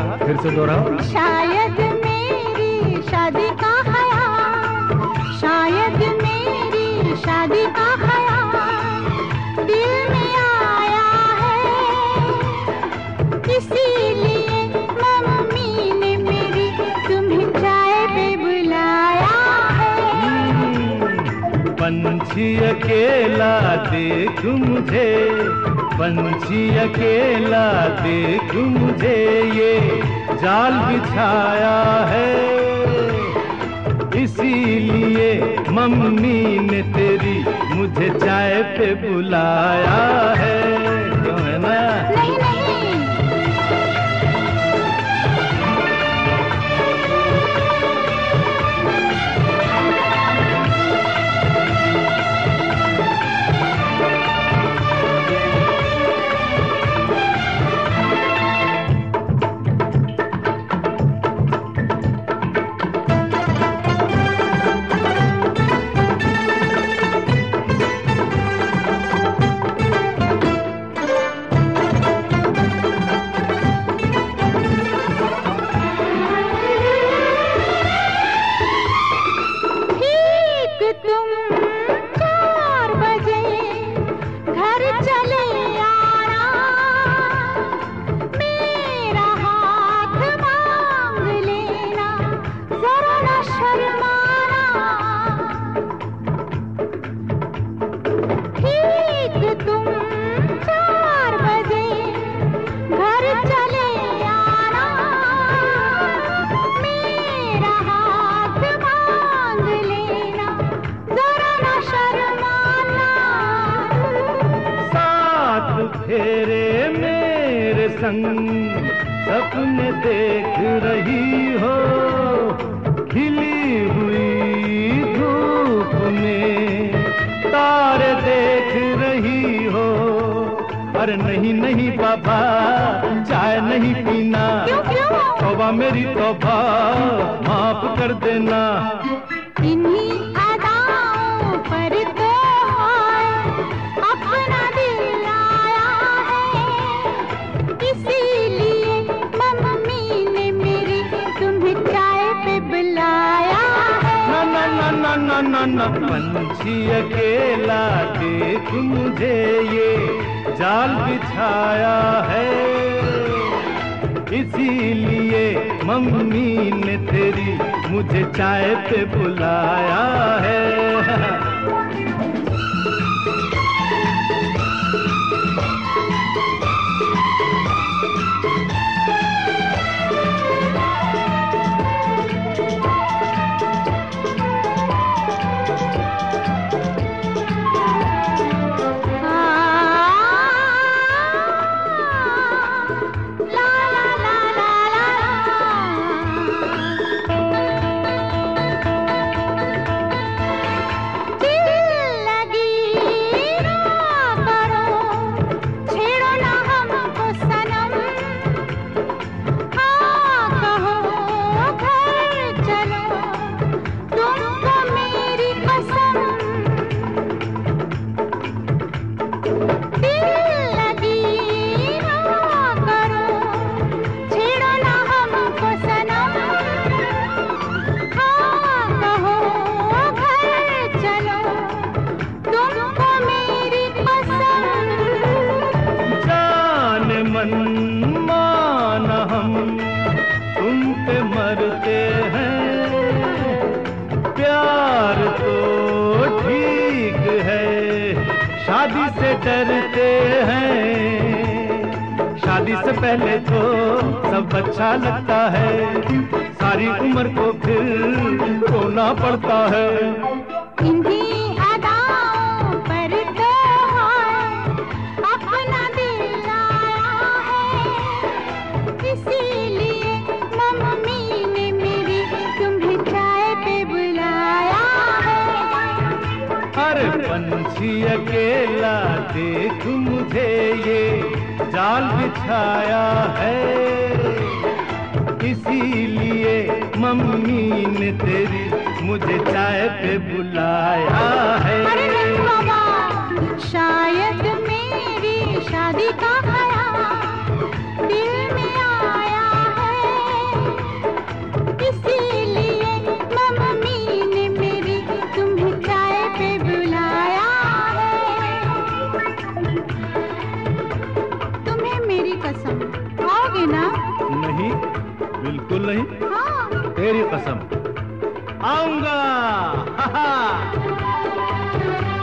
फिर से दोहराओ। शायद मेरी शादी का ख्याल, शायद मेरी शादी का ख्याल दिल में आया है, इसीलिए मम्मी ने मेरी तुम्हें चाय पे बुलाया है। पंछी अकेला देख मुझे, पंछी अकेला देख मुझे, ये जाल बिछाया है, इसीलिए मम्मी ने तेरी मुझे चाय पे बुलाया है। क्यों है ना? नहीं नहीं। फेरे मेरे संग सपने देख रही हो, खिली हुई धूप में तारे देख रही हो। अरे नहीं नहीं बाबा, चाय नहीं पीना। क्यों क्यों? तौबा मेरी तौबा, माफ कर देना। इन्हीं अदाओं पर तो अपना दिल आया है, इसीलिए मम्मी ने मेरी तुम्हें चाय पे बुलाया है। ना ना ना ना ना ना ना, पंछी अकेला देख मुझे, ये जाल बिछाया है, इसीलिए मम्मी ने तेरी मुझे चाय पे बुलाया है। माना हम तुम पे मरते हैं, प्यार तो ठीक है, शादी से डरते हैं। शादी से पहले तो सब अच्छा लगता है, सारी उम्र को फिर रोना पड़ता है। पंछी अकेला देख मुझे, ये जाल बिछाया है, इसीलिए मम्मी ने तेरी मुझे चाय पे बुलाया है। अरे बाबा, शायद मेरी शादी का ख्याल दिल में आया है, नहीं, बिल्कुल नहीं। हाँ। तेरी कसम, आऊंगा।